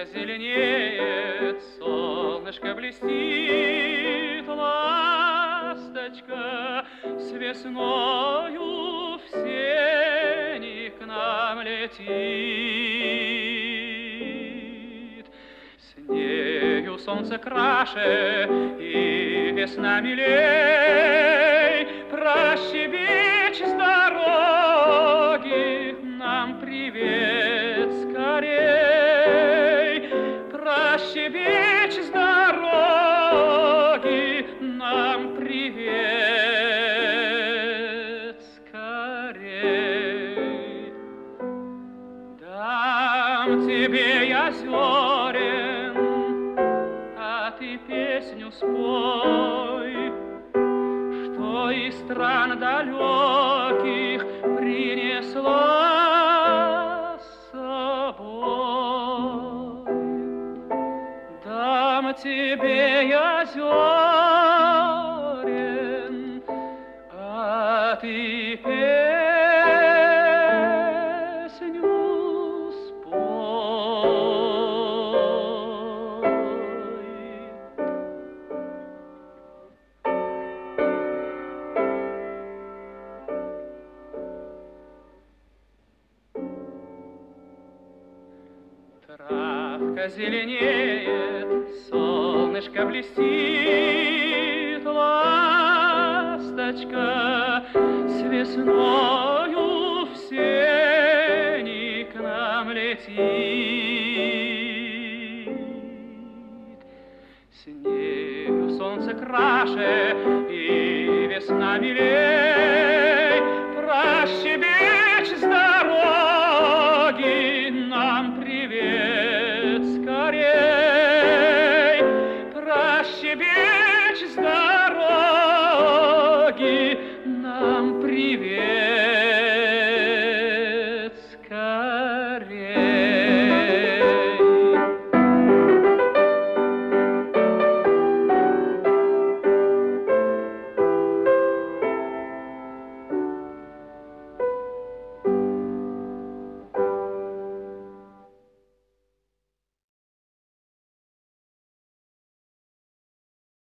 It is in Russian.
зеленеет, солнышко блестит, ласточка с весною в сени к нам летит. С нею солнце краше и весна милей, прощебечь с дороги нам привет скорей, прощебечь с дороги нам привет скорей. Дам тебе я зерен, а ты песню спой, что из стран далеких принесла с собой. Дам тебе я зерен, а ты песню спой. Травка зеленеет, солнышко блестит, ласточка с весною в сени к нам летит. С нею солнце краше и весна милей,